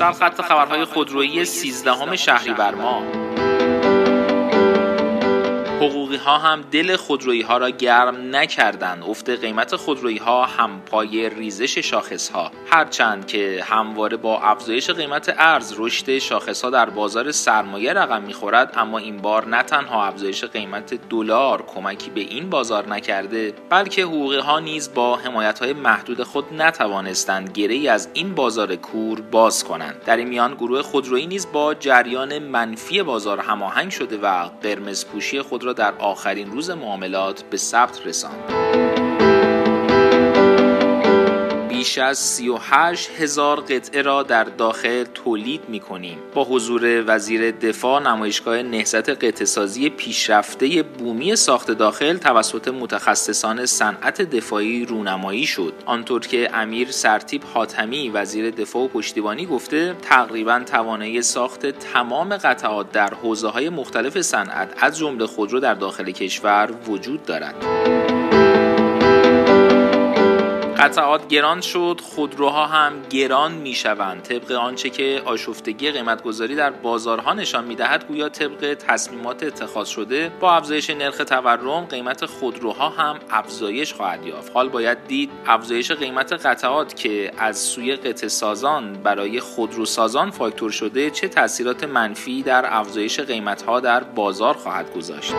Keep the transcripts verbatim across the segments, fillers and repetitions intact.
سرخط خبرهای خودرویی سیزدهم شهریور ماه. حقوقی ها هم دل خودرویی ها را گرم نکردند. افت قیمت خودرویی ها هم پای ریزش شاخص ها. هرچند که همواره با افزایش قیمت ارز رشد شاخص ها در بازار سرمایه رقم میخورد، اما این بار نه تنها افزایش قیمت دلار کمکی به این بازار نکرده، بلکه حقوقی ها نیز با حمایت های محدود خود نتوانستند گره‌ای از این بازار کور باز کنند. در این میان گروه خودرویی نیز با جریان منفی بازار هماهنگ شده و قرمز پوشی خود را در آخرین روز معاملات به ثبت رساند. بیش از سی و هشت هزار قطعه را در داخل تولید می‌کنیم. با حضور وزیر دفاع، نمایشگاه نهضت قطعه‌سازی پیشرفته بومی ساخت داخل توسط متخصصان صنعت دفاعی رونمایی شد. آنطور که امیر سرتیپ حاتمی وزیر دفاع و پشتیبانی گفته، تقریباً توانایی ساخت تمام قطعات در حوزه‌های مختلف صنعت از جمله خودرو در داخل کشور وجود دارد. قطعات گران شد، خودروها هم گران میشوند. طبق آنچه که آشفتگی قیمتگذاری در بازارها نشان میدهد، گویا طبق تصمیمات اتخاذ شده با افزایش نرخ تورم قیمت خودروها هم افزایش خواهد یافت. حال باید دید افزایش قیمت قطعات که از سوی قطعه سازان برای خودروسازان فاکتور شده چه تأثیرات منفی در افزایش قیمتها در بازار خواهد گذاشت.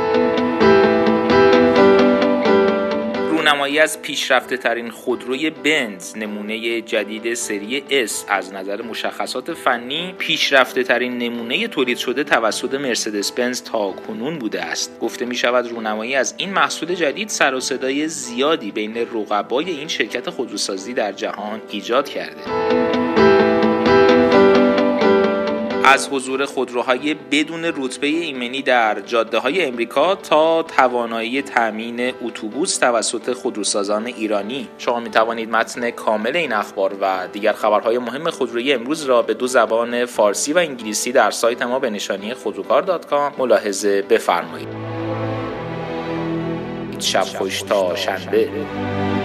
رونمایی از پیشرفته ترین خودروی بنز نمونه جدید سری اس از نظر مشخصات فنی پیشرفته ترین نمونه تولید شده توسط مرسدس بنز تا کنون بوده است. گفته می شود رونمایی از این محصول جدید سر و صدای زیادی بین رقبای این شرکت خودروسازی در جهان ایجاد کرده. از حضور خودروهای بدون رتبه ایمنی در جاده‌های امریکا تا توانایی تامین اتوبوس توسط خودروسازان ایرانی، شما می‌توانید متن کامل این اخبار و دیگر خبرهای مهم خودرویی امروز را به دو زبان فارسی و انگلیسی در سایت ما به نشانی خودروکار دات کام ملاحظه بفرمایید. شب خوش تا شنبه.